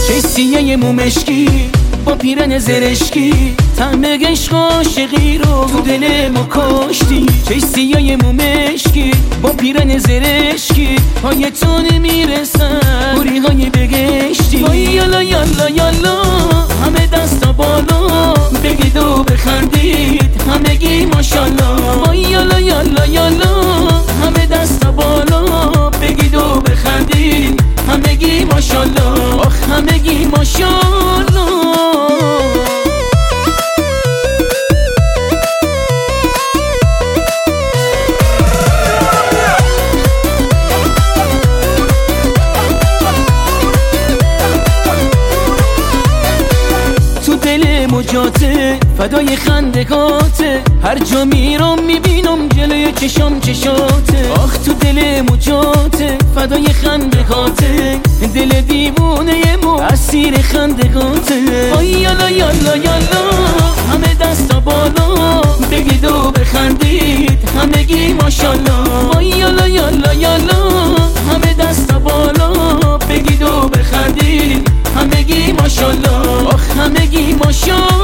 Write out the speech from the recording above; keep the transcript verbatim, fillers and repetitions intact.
چه سیه مو مشکی با پیرن زرشکی طعم عشق عاشقی رو تو دل ما کاشتی. چه سیه مو مشکی با پیرن زرشکی پای تو نمیرسن گوری های بگشتی. وای یالا یالا یالا همه دستا بالا بگید و بخندید همگی ماشالله. وای یالا یالا یالا همه دستا بالا بگید و بخندید همگی ماشالله. آخ همگی ماشالله. مجاته فدای خندگاته هر جا میرم میبینم جلوی چشام چشاته. آخ تو دل مجاته فدای خندگاته دل دیوونه مو اسیر خندگاته. آی یالا یالا یالا همه دستا بالا بگید و بخندید همگی ماشالله. آی یالا یالا یالا همه دستا بالا بگید و بخندید همگی ماشالله. آخ همگی ماشالله.